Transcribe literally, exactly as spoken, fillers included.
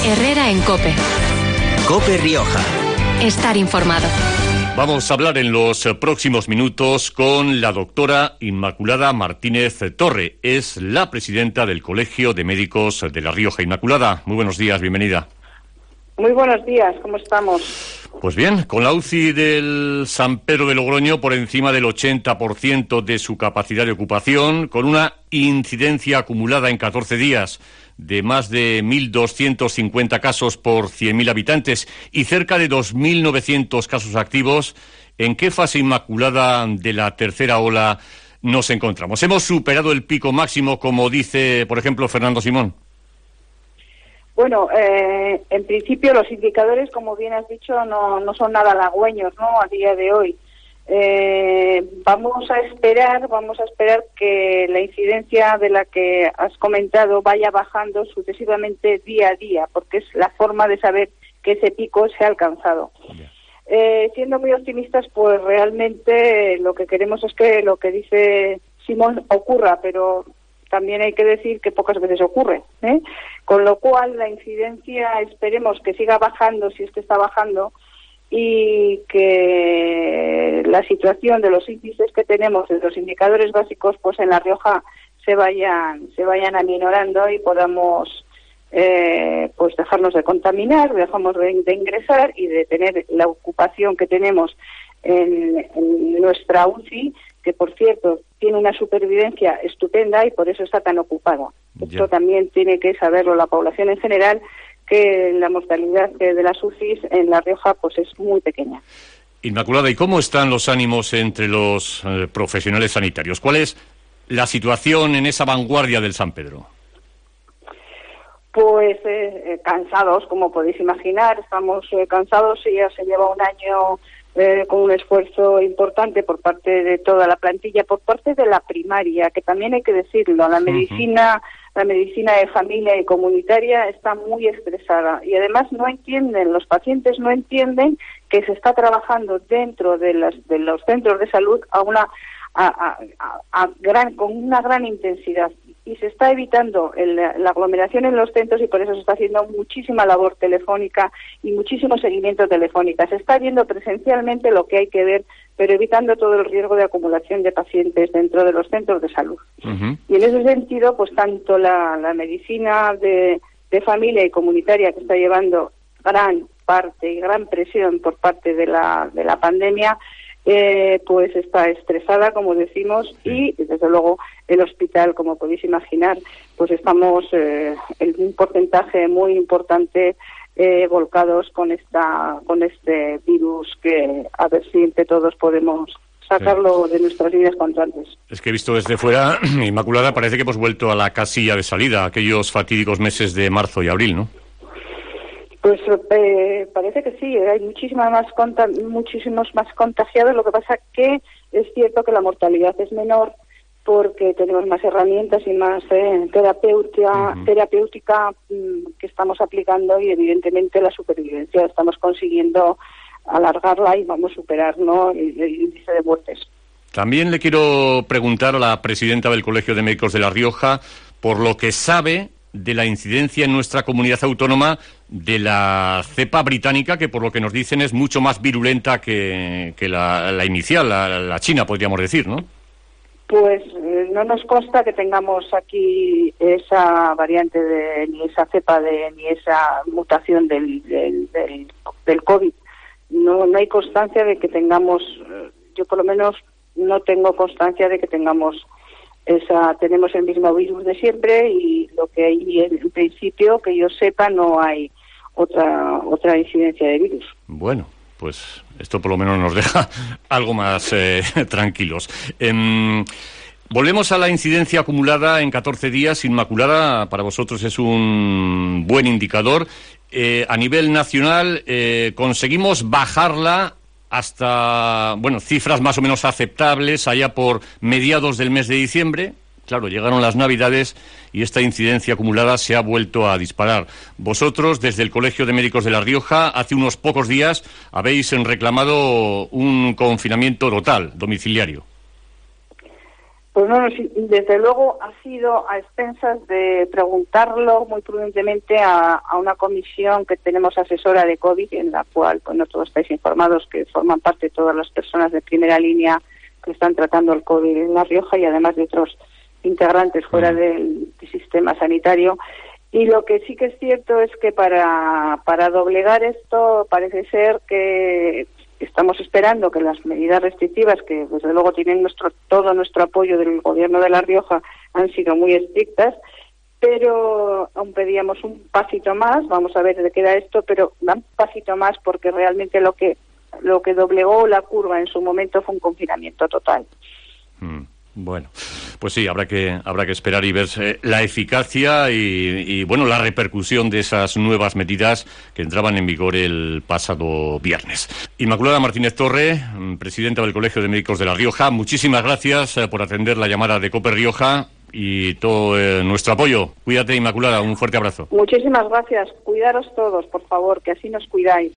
Herrera en COPE. COPE Rioja. Estar informado. Vamos a hablar en los próximos minutos con la doctora Inmaculada Martínez Torre. Es la presidenta del Colegio de Médicos de La Rioja. Inmaculada, muy buenos días, bienvenida. Muy buenos días, ¿cómo estamos? Pues bien, con la U C I del San Pedro de Logroño por encima del ochenta por ciento de su capacidad de ocupación, con una incidencia acumulada en catorce días de más de mil doscientos cincuenta casos por cien mil habitantes y cerca de dos mil novecientos casos activos, ¿en qué fase, Inmaculada, de la tercera ola nos encontramos? ¿Hemos superado el pico máximo, como dice, por ejemplo, Fernando Simón? Bueno, eh, en principio los indicadores, como bien has dicho, no, no son nada halagüeños, ¿no?, a día de hoy. Eh, vamos a esperar, vamos a esperar que la incidencia de la que has comentado vaya bajando sucesivamente día a día, porque es la forma de saber que ese pico se ha alcanzado. Eh, siendo muy optimistas, pues realmente lo que queremos es que lo que dice Simón ocurra, pero también hay que decir que pocas veces ocurre, ¿eh? Con lo cual la incidencia esperemos que siga bajando, si es que está bajando, y que la situación de los índices que tenemos, de los indicadores básicos, pues en La Rioja se vayan se vayan aminorando y podamos eh, pues dejarnos de contaminar, dejamos de, de ingresar y de tener la ocupación que tenemos en, en nuestra U C I, que por cierto tiene una supervivencia estupenda y por eso está tan ocupada. Yeah. Esto también tiene que saberlo la población en general, que la mortalidad de las U C Is en La Rioja pues es muy pequeña. Inmaculada, ¿y cómo están los ánimos entre los eh, profesionales sanitarios? ¿Cuál es la situación en esa vanguardia del San Pedro? Pues eh, eh, cansados, como podéis imaginar, estamos eh, cansados y ya se lleva un año eh, con un esfuerzo importante por parte de toda la plantilla, por parte de la primaria, que también hay que decirlo, la medicina, uh-huh. la medicina de familia y comunitaria está muy estresada y además no entienden, los pacientes no entienden que se está trabajando dentro de, las, de los centros de salud a una a, a, a, a gran, con una gran intensidad. Y se está evitando el, la aglomeración en los centros y por eso se está haciendo muchísima labor telefónica y muchísimo seguimiento telefónica. Se está viendo presencialmente lo que hay que ver, pero evitando todo el riesgo de acumulación de pacientes dentro de los centros de salud. Uh-huh. Y en ese sentido, pues tanto la, la medicina de, de familia y comunitaria, que está llevando gran parte y gran presión por parte de la, de la pandemia, Eh, pues está estresada, como decimos, y desde luego el hospital, como podéis imaginar, pues estamos eh, en un porcentaje muy importante eh, volcados con esta con este virus, que a ver si entre todos podemos sacarlo sí. de nuestras vidas cuanto antes. Es que he visto desde fuera, Inmaculada, parece que hemos vuelto a la casilla de salida, aquellos fatídicos meses de marzo y abril, ¿no? Pues eh, parece que sí, hay muchísimas más conta- muchísimos más contagiados. Lo que pasa que es cierto que la mortalidad es menor porque tenemos más herramientas y más eh, terapéutica, uh-huh. terapéutica mmm, que estamos aplicando y evidentemente la supervivencia estamos consiguiendo alargarla y vamos a superar, ¿no?, el, el índice de muertes. También le quiero preguntar a la presidenta del Colegio de Médicos de La Rioja por lo que sabe de la incidencia en nuestra comunidad autónoma de la cepa británica, que por lo que nos dicen es mucho más virulenta que, que la, la inicial, la, la china, podríamos decir, ¿no? Pues eh, no nos consta que tengamos aquí esa variante, de ni esa cepa, de ni esa mutación del, del, del, del COVID. No, no hay constancia de que tengamos, yo por lo menos no tengo constancia de que tengamos esa, tenemos el mismo virus de siempre y lo que hay en principio, que yo sepa, no hay otra otra incidencia de virus. Bueno, pues esto por lo menos nos deja algo más eh, tranquilos. Eh, volvemos a la incidencia acumulada en catorce días. Inmaculada, para vosotros es un buen indicador. Eh, a nivel nacional, eh, conseguimos bajarla hasta, bueno, cifras más o menos aceptables allá por mediados del mes de diciembre. Claro, llegaron las Navidades y esta incidencia acumulada se ha vuelto a disparar. Vosotros, desde el Colegio de Médicos de La Rioja, hace unos pocos días habéis reclamado un confinamiento total, domiciliario. Pues no, desde luego ha sido a expensas de preguntarlo muy prudentemente a, a una comisión que tenemos asesora de COVID, en la cual, bueno, todos estáis informados que forman parte todas las personas de primera línea que están tratando el COVID en La Rioja y además de otros integrantes fuera del, del sistema sanitario. Y lo que sí que es cierto es que para, para doblegar esto parece ser que estamos esperando que las medidas restrictivas, que desde luego tienen nuestro todo nuestro apoyo del Gobierno de La Rioja, han sido muy estrictas, pero aún pedíamos un pasito más. Vamos a ver de qué da esto, pero un pasito más, porque realmente lo que lo que doblegó la curva en su momento fue un confinamiento total. Mm. Bueno, pues sí, habrá que habrá que esperar y ver eh, la eficacia y, y, bueno, la repercusión de esas nuevas medidas que entraban en vigor el pasado viernes. Inmaculada Martínez Torre, presidenta del Colegio de Médicos de La Rioja, muchísimas gracias eh, por atender la llamada de COPE Rioja y todo eh, nuestro apoyo. Cuídate, Inmaculada, un fuerte abrazo. Muchísimas gracias. Cuidaros todos, por favor, que así nos cuidáis.